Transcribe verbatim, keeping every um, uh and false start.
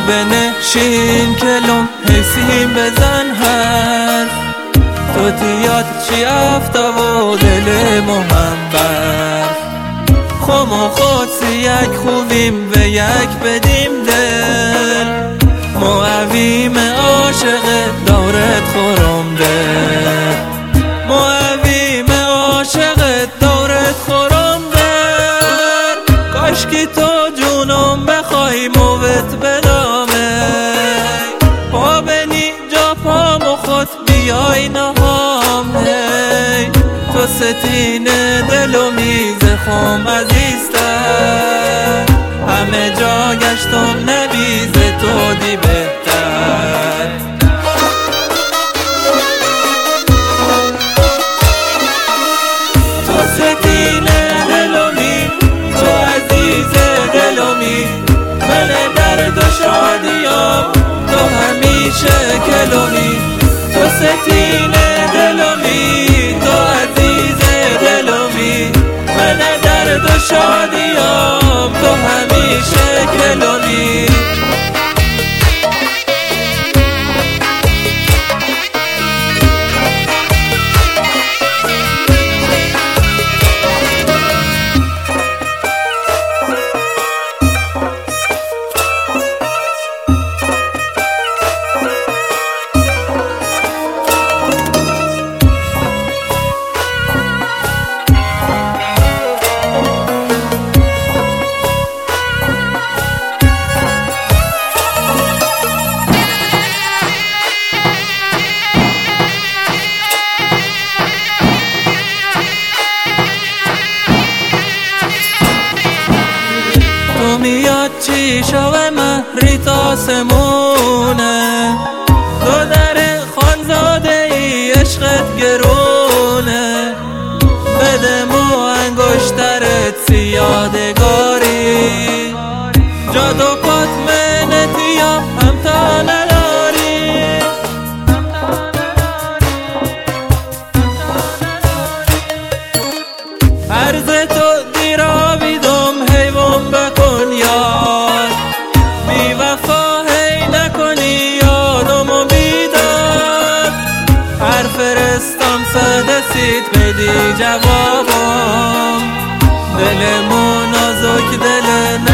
بنشین کلم حسیم بزن حرف تو تیاد چی افتا و دل محبت خم و خودسی یک خوبیم و یک بدیم دل معویم عاشق دورت خورم دل معویم عاشق دورت خورم دل کاشکی تو جونم بخوای موت بنامه پا بنی جا پام و خود بیای نهام هی تو ستین دل و میز خم عزیزتر همه جا گشتم نبیز تو دی بهتر تو ستین دل و می تو عزیز دل و می من درد و شادیام تو همیشه کلومی تو ستین دل و می تو عزیز دل و می من درد و شادیام تو همیشه کلومی میاد چی شوه مهری تا سمونه تو در خانزاده ای عشقت گرونه بده مو انگشترت سیادگاری جادو پات منتی یا همتا نداری عرض تو دیرا بیدم حیوان بکن یاد بی وفا هی نکنی یادمو بیداد هر فرستم صدسید بدی جوابم دلمو نازک دل